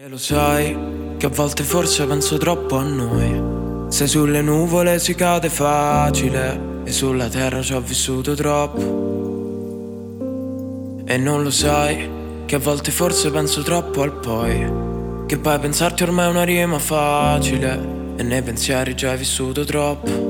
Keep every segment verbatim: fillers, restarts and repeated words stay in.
E lo sai che a volte forse penso troppo a noi. Se sulle nuvole si cade facile e sulla terra ci ho vissuto troppo. E non lo sai che a volte forse penso troppo al poi, che poi pensarti ormai è una rima facile e nei pensieri già hai vissuto troppo.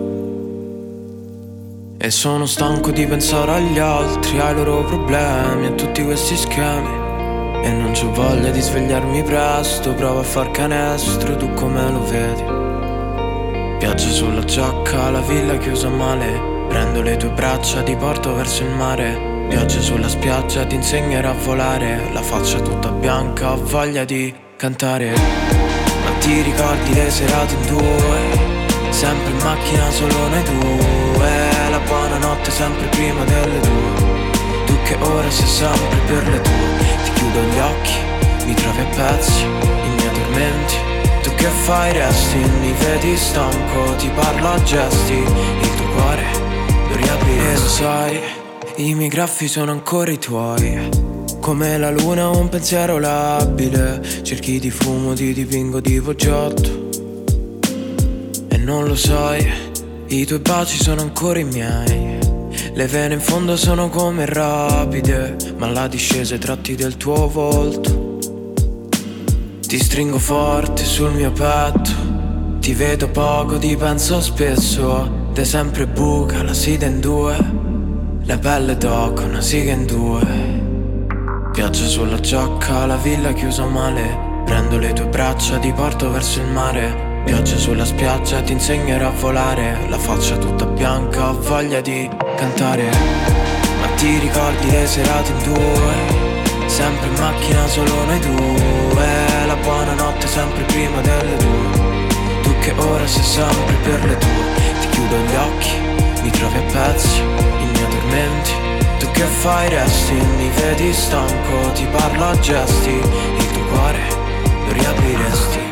E sono stanco di pensare agli altri, ai loro problemi, a tutti questi schemi. E non c'ho voglia di svegliarmi presto, provo a far canestro, tu come lo vedi? Pioggia sulla giacca, la villa chiusa male, prendo le tue braccia, ti porto verso il mare. Pioggia sulla spiaggia, ti insegnerò a volare, la faccia tutta bianca, ho voglia di cantare. Ma ti ricordi le serate in due, sempre in macchina solo noi due, la buonanotte sempre prima delle due. Tu che ora sei sempre per le tue. Ti chiudo gli occhi, mi trovi a pezzi, i miei tormenti. Tu che fai resti, mi vedi stanco, ti parlo a gesti. Il tuo cuore lo riapriresti. E lo sai, i miei graffi sono ancora i tuoi, come la luna un pensiero labile. Cerchi di fumo, ti dipingo di Voggiotto. E non lo sai, i tuoi baci sono ancora i miei. Le vene in fondo sono come rapide, ma la discesa ai tratti del tuo volto. Ti stringo forte sul mio petto, ti vedo poco, ti penso spesso. Te sempre buca, la sida in due, la pelle tocca una siga in due. Pioggia sulla giacca, la villa chiusa male, prendo le tue braccia, ti porto verso il mare. Pioggia sulla spiaggia, ti insegnerò a volare, la faccia tutta bianca, ho voglia di cantare. Ma ti ricordi le serate in due, sempre in macchina solo noi due, la buonanotte sempre prima delle due. Tu che ora sei sempre per le tue. Ti chiudo gli occhi, mi trovi a pezzi, i miei tormenti. Tu che fai resti, mi vedi stanco, ti parlo a gesti. Il tuo cuore lo riapriresti.